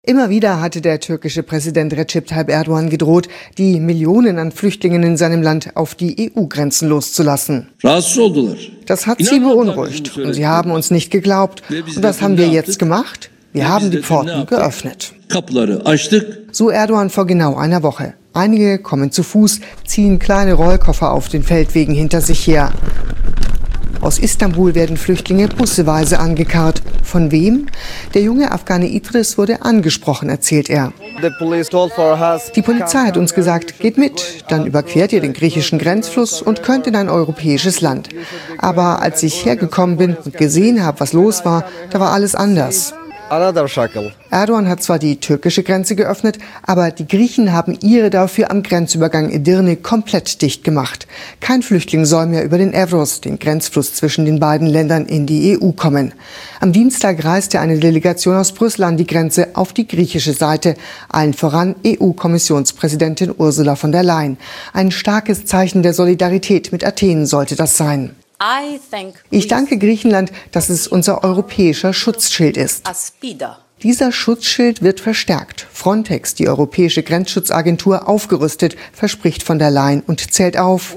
Immer wieder hatte der türkische Präsident Recep Tayyip Erdoğan gedroht, die Millionen an Flüchtlingen in seinem Land auf die EU-Grenzen loszulassen. Das hat sie beunruhigt und sie haben uns nicht geglaubt. Und was haben wir jetzt gemacht? Wir haben die Pforten geöffnet. So Erdoğan vor genau einer Woche. Einige kommen zu Fuß, ziehen kleine Rollkoffer auf den Feldwegen hinter sich her. Aus Istanbul werden Flüchtlinge busseweise angekarrt. Von wem? Der junge Afghane Idris wurde angesprochen, erzählt er. Die Polizei hat uns gesagt, geht mit, dann überquert ihr den griechischen Grenzfluss und könnt in ein europäisches Land. Aber als ich hergekommen bin und gesehen habe, was los war, da war alles anders. Erdoğan hat zwar die türkische Grenze geöffnet, aber die Griechen haben ihre dafür am Grenzübergang Edirne komplett dicht gemacht. Kein Flüchtling soll mehr über den Evros, den Grenzfluss zwischen den beiden Ländern, in die EU kommen. Am Dienstag reiste eine Delegation aus Brüssel an die Grenze auf die griechische Seite, allen voran EU-Kommissionspräsidentin Ursula von der Leyen. Ein starkes Zeichen der Solidarität mit Athen sollte das sein. Ich danke Griechenland, dass es unser europäischer Schutzschild ist. Dieser Schutzschild wird verstärkt. Frontex, die europäische Grenzschutzagentur, aufgerüstet, verspricht von der Leyen und zählt auf: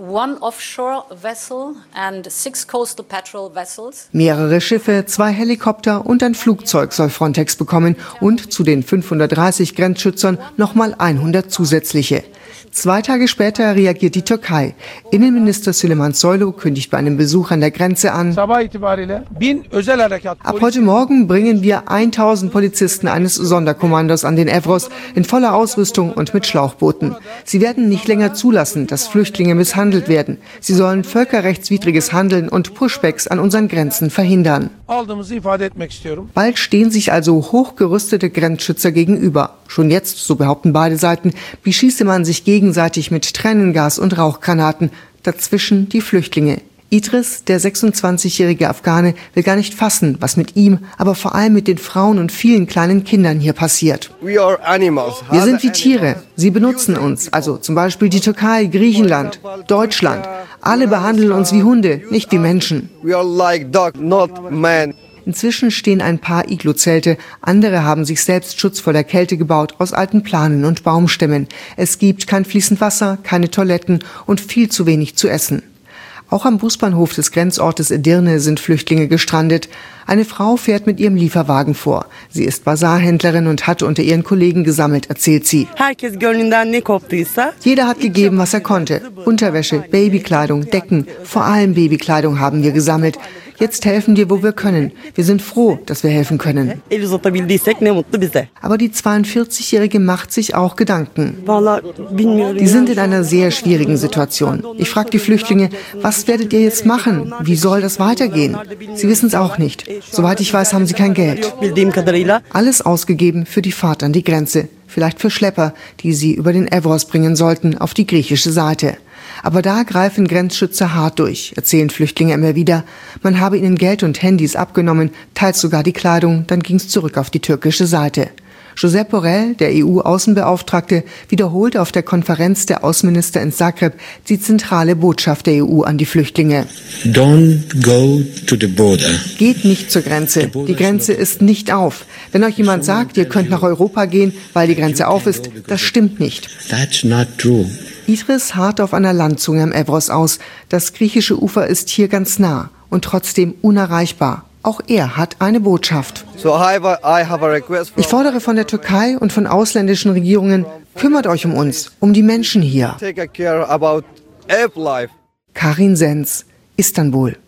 mehrere Schiffe, 2 Helikopter und ein Flugzeug soll Frontex bekommen und zu den 530 Grenzschützern nochmal 100 zusätzliche. 2 Tage später reagiert die Türkei. Innenminister Süleyman Soylu kündigt bei einem Besuch an der Grenze an: Ab heute Morgen bringen wir 1000 Polizisten eines Sonderkommandos an den Evros in voller Ausrüstung und mit Schlauchbooten. Sie werden nicht länger zulassen, dass Flüchtlinge misshandelt werden. Sie sollen völkerrechtswidriges Handeln und Pushbacks an unseren Grenzen verhindern. Bald stehen sich also hochgerüstete Grenzschützer gegenüber. Schon jetzt, so behaupten beide Seiten, beschieße man sich gegenseitig mit Tränengas und Rauchgranaten. Dazwischen die Flüchtlinge. Idris, der 26-jährige Afghane, will gar nicht fassen, was mit ihm, aber vor allem mit den Frauen und vielen kleinen Kindern hier passiert. Wir sind wie Tiere. Sie benutzen uns, also zum Beispiel die Türkei, Griechenland, Deutschland. Alle behandeln uns wie Hunde, nicht wie Menschen. Inzwischen stehen ein paar Iglu-Zelte, andere haben sich selbst Schutz vor der Kälte gebaut aus alten Planen und Baumstämmen. Es gibt kein fließend Wasser, keine Toiletten und viel zu wenig zu essen. Auch am Busbahnhof des Grenzortes Edirne sind Flüchtlinge gestrandet. Eine Frau fährt mit ihrem Lieferwagen vor. Sie ist Basarhändlerin und hat unter ihren Kollegen gesammelt, erzählt sie. Jeder hat gegeben, was er konnte. Unterwäsche, Babykleidung, Decken, vor allem Babykleidung haben wir gesammelt. Jetzt helfen wir, wo wir können. Wir sind froh, dass wir helfen können. Aber die 42-Jährige macht sich auch Gedanken. Die sind in einer sehr schwierigen Situation. Ich frage die Flüchtlinge, was werdet ihr jetzt machen? Wie soll das weitergehen? Sie wissen es auch nicht. Soweit ich weiß, haben sie kein Geld. Alles ausgegeben für die Fahrt an die Grenze. Vielleicht für Schlepper, die sie über den Evros bringen sollten, auf die griechische Seite. Aber da greifen Grenzschützer hart durch, erzählen Flüchtlinge immer wieder. Man habe ihnen Geld und Handys abgenommen, teils sogar die Kleidung, dann ging es zurück auf die türkische Seite. Josep Borrell, der EU-Außenbeauftragte, wiederholt auf der Konferenz der Außenminister in Zagreb die zentrale Botschaft der EU an die Flüchtlinge. Geht nicht zur Grenze. Die Grenze ist nicht auf. Wenn euch jemand sagt, ihr könnt nach Europa gehen, weil die Grenze auf ist, das stimmt nicht. Idris harrt auf einer Landzunge am Evros aus. Das griechische Ufer ist hier ganz nah und trotzdem unerreichbar. Auch er hat eine Botschaft. Ich fordere von der Türkei und von ausländischen Regierungen, kümmert euch um uns, um die Menschen hier. Karin Sens, Istanbul.